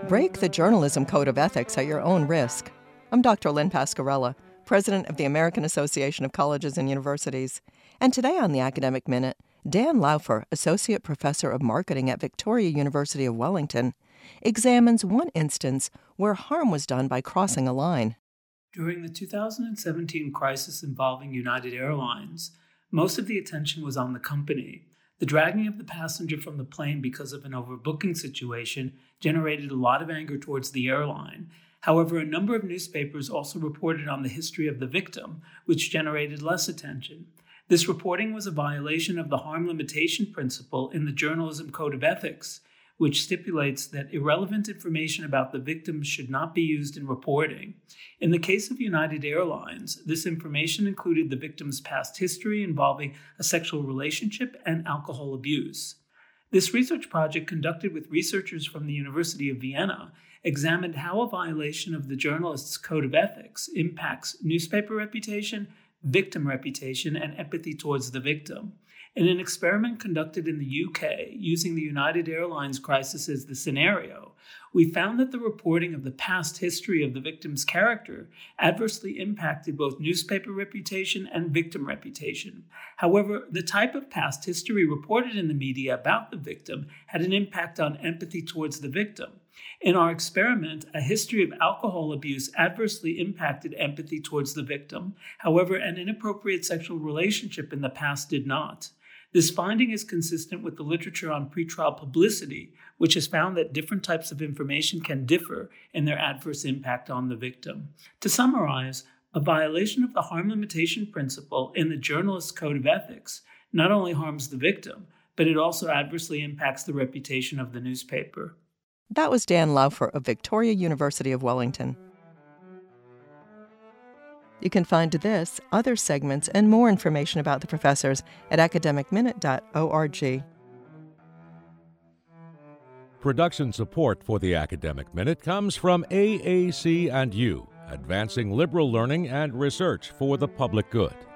Break the journalism code of ethics at your own risk. I'm Dr. Lynn Pasquarella, president of the American Association of Colleges and Universities. And today on the Academic Minute, Dan Laufer, associate professor of marketing at Victoria University of Wellington, examines one instance where harm was done by crossing a line. During the 2017 crisis involving United Airlines, most of the attention was on the company. The dragging of the passenger from the plane because of an overbooking situation generated a lot of anger towards the airline. However, a number of newspapers also reported on the history of the victim, which generated less attention. This reporting was a violation of the harm limitation principle in the Journalism Code of Ethics, which stipulates that irrelevant information about the victim should not be used in reporting. In the case of United Airlines, this information included the victim's past history involving a sexual relationship and alcohol abuse. This research project, conducted with researchers from the University of Vienna, examined how a violation of the journalist's code of ethics impacts newspaper reputation, victim reputation, and empathy towards the victim. In an experiment conducted in the UK, using the United Airlines crisis as the scenario, we found that the reporting of the past history of the victim's character adversely impacted both newspaper reputation and victim reputation. However, the type of past history reported in the media about the victim had an impact on empathy towards the victim. In our experiment, a history of alcohol abuse adversely impacted empathy towards the victim. However, an inappropriate sexual relationship in the past did not. This finding is consistent with the literature on pretrial publicity, which has found that different types of information can differ in their adverse impact on the victim. To summarize, a violation of the harm limitation principle in the Journalist's Code of Ethics not only harms the victim, but it also adversely impacts the reputation of the newspaper. That was Dan Laufer of Victoria University of Wellington. You can find this, other segments, and more information about the professors at academicminute.org. Production support for the Academic Minute comes from AAC&U, advancing liberal learning and research for the public good.